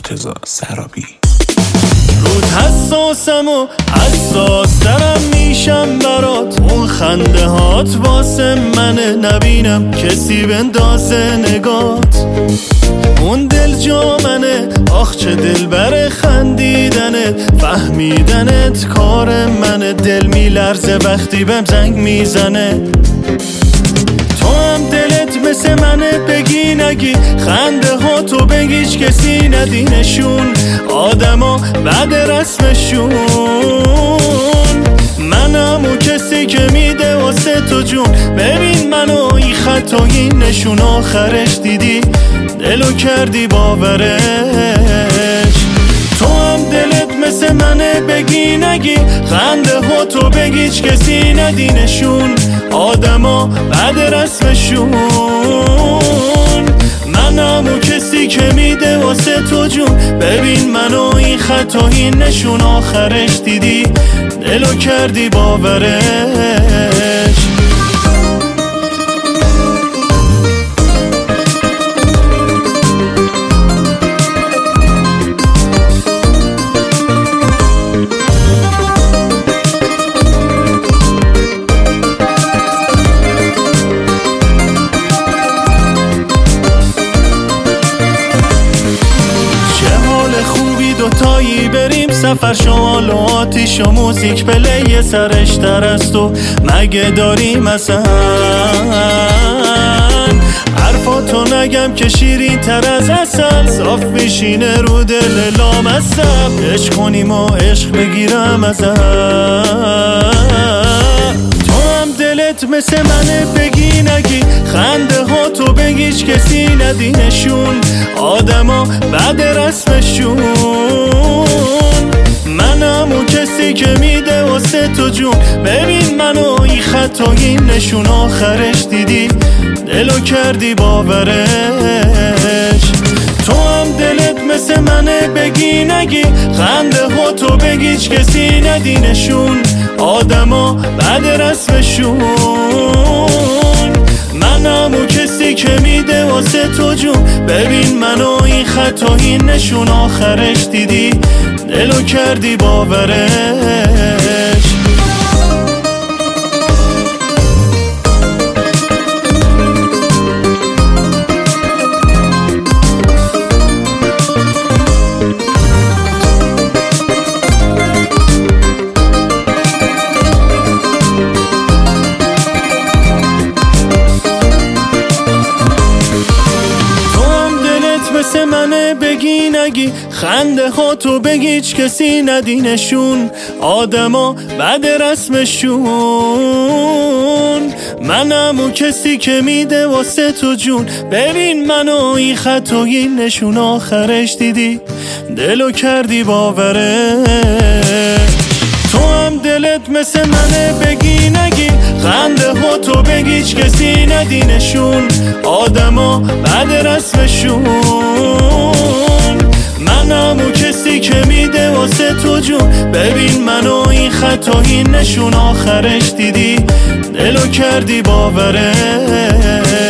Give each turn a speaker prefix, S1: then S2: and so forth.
S1: مرتضی سرابی.
S2: رود حساسم و حساس ترم میشم برات، اون خنده هات واسه منه، نبینم کسی بندازه نگات. اون دل جا منه، آخ چه دل بره خندیدنه، فهمیدنت کار منه، دل میلرزه وقتی بهم زنگ میزنه. تو هم دلت مثل منه، بگی نگی خنده ها تو بگیش کسی ندینشون، آدما بعد رسمشون. منم اون کسی که میده واسه تو جون، ببین منو این خط و این نشون، آخرش دیدی دلو کردی باورش. تو هم دلت مثل منه، بگی نگی خنده ها تو بگیش کسی ندینشون، آدما بعد رسمشون. منم اون کسی که میده واسه تو جون، ببین منو این خط و این نشون، آخرش دیدی دلو کردی باورش. دوتایی بریم سفر، شمال و آتیش و موزیک پلی سرش تر است و مگه داریم اصلا؟ حرفاتو نگم که شیرین تر از عسل، صاف میشینه رو دل لامصب، عشق کنیم و عشق بگیرم ازت. تو هم دلت مثل منه، بگی نگی خنده ها تو بگیش کسی ندینشون، آدما بعد رسمشون. منم اون کسی که میده واسه تو جون، ببین منو این خط و این نشون، آخرش دیدی دلو کردی باورش. تو هم دلت مثل منه، بگی نگی خنده ها تو بگیش کسی ندینشون، آدما بعد رسمشون. منم اون کسی که میده واسه تو جون، ببین منو این خط و این نشون، آخرش دیدی دلو کردی باورش. مثل منه، بگی نگی خنده ها تو بگیش کسی ندینشون، آدما بعد رسمشون. منم اون کسی که میده واسه تو جون، ببین منو این خط و این نشون، آخرش دیدی دلو کردی باوره. تو هم دلت مثل منه، بگی نگی خنده ها تو بگیش کسی ندینشون، آدما بعد رسمشون. منم اون کسی که میده واسه تو جون، ببین منو این خط و این نشون، آخرش دیدی دلو کردی باورش.